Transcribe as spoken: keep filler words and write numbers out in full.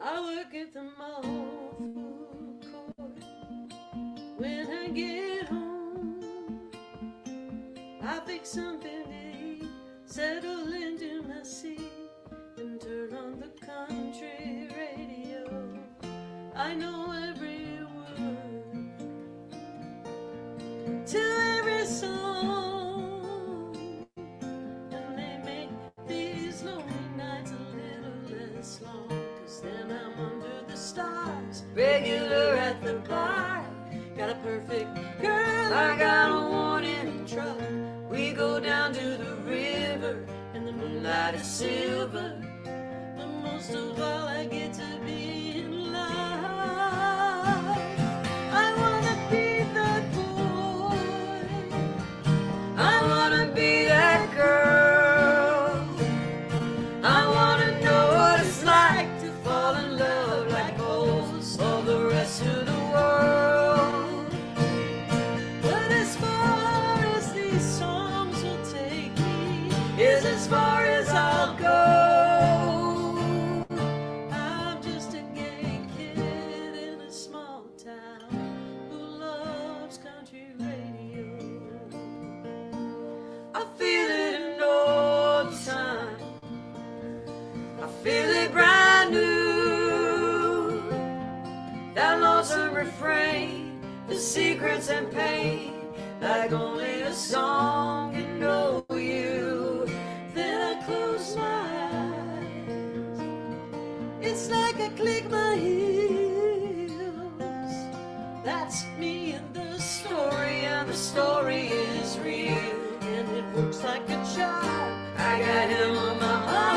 I work at the mall food court. When I get home, I fix something to eat, settle into my seat, and turn on the country radio. I know every word to every song, and they make these lonely nights a little less long. Cause then I'm under the stars, regular at the bar. Got a perfect girl, I got a warning truck. We go down to the river, and the moonlight is silver. But most of all, I get to be in love. I wanna be that boy, I wanna be that girl. I wanna know what it's like to fall in love like most of the rest of the world. But as far as these songs will take me is as far as I'll go. I'm just a gay kid in a small town who loves country radio. I feel it in no time, I feel it brand new. That lonesome refrain, the secrets and pain, like only a song can know you. Then I close my eyes, it's like I click my heels. That's me in the story, and the story is real, and it works like a charm. I got him on my heart.